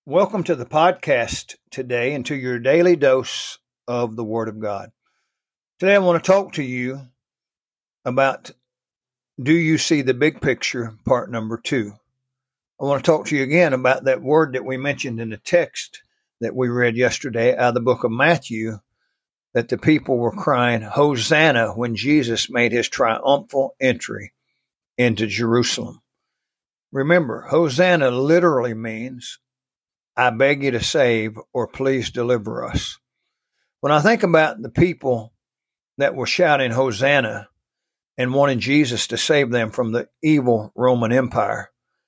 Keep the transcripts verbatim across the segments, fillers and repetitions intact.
Welcome to the podcast today and to your daily dose of the Word of God. Today I want to talk to you about Do You See the Big Picture, part number two. I want to talk to you again about that word that we mentioned in the text that we read yesterday out of the book of Matthew, that the people were crying, Hosanna, when Jesus made his triumphal entry into Jerusalem. Remember, Hosanna literally means I beg you to save, or please deliver us. When I think about the people that were shouting Hosanna and wanting Jesus to save them from the evil Roman Empire,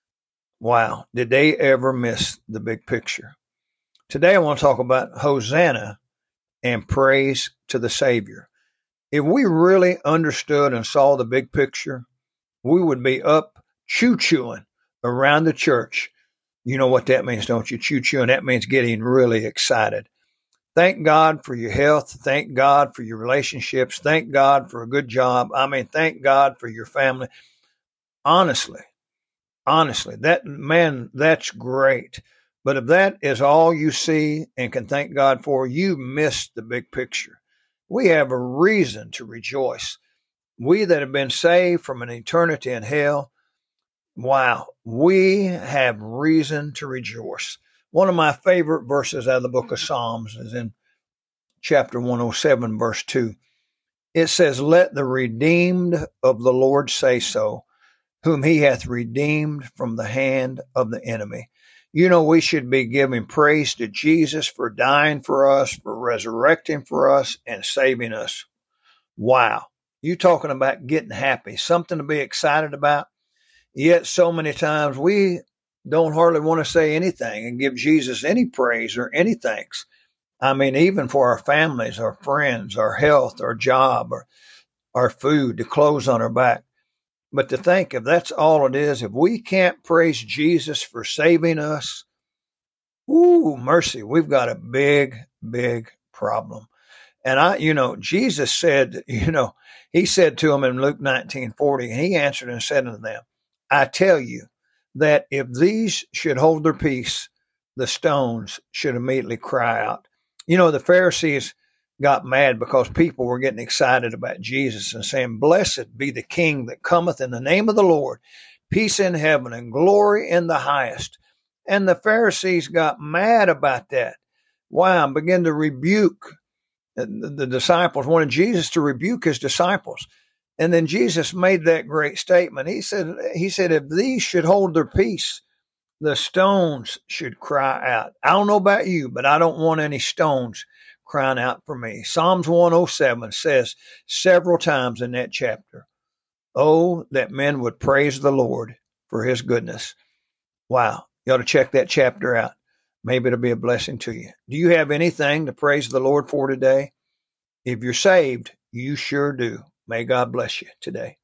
wow, did they ever miss the big picture? Today I want to talk about Hosanna and praise to the Savior. If we really understood and saw the big picture, we would be up choo-chooing around the church. You know what that means, don't you? Choo-choo, that means getting really excited. Thank God for your health. Thank God for your relationships. Thank God for a good job. I mean, thank God for your family. Honestly, honestly, that man, that's great. But if that is all you see and can thank God for, you missed the big picture. We have a reason to rejoice. We that have been saved from an eternity in hell, wow, we have reason to rejoice. One of my favorite verses out of the book of Psalms is in chapter one oh seven, verse two. It says, let the redeemed of the Lord say so, whom he hath redeemed from the hand of the enemy. You know, we should be giving praise to Jesus for dying for us, for resurrecting for us, and saving us. Wow. You talking about getting happy, something to be excited about. Yet so many times we don't hardly want to say anything and give Jesus any praise or any thanks. I mean, even for our families, our friends, our health, our job, or our food, the clothes on our back. But to think if that's all it is, if we can't praise Jesus for saving us, ooh, mercy, we've got a big, big problem. And I, you know, Jesus said, you know, he said to them in Luke nineteen forty, and he answered and said unto them, I tell you that if these should hold their peace, the stones should immediately cry out. You know, the Pharisees got mad because people were getting excited about Jesus and saying, blessed be the King that cometh in the name of the Lord, peace in heaven and glory in the highest. And the Pharisees got mad about that. Wow, and began to rebuke the, the disciples, wanted Jesus to rebuke his disciples. And then Jesus made that great statement. He said, he said, if these should hold their peace, the stones should cry out. I don't know about you, but I don't want any stones crying out for me. Psalms one oh seven says several times in that chapter, oh, that men would praise the Lord for his goodness. Wow. You ought to check that chapter out. Maybe it'll be a blessing to you. Do you have anything to praise the Lord for today? If you're saved, you sure do. May God bless you today.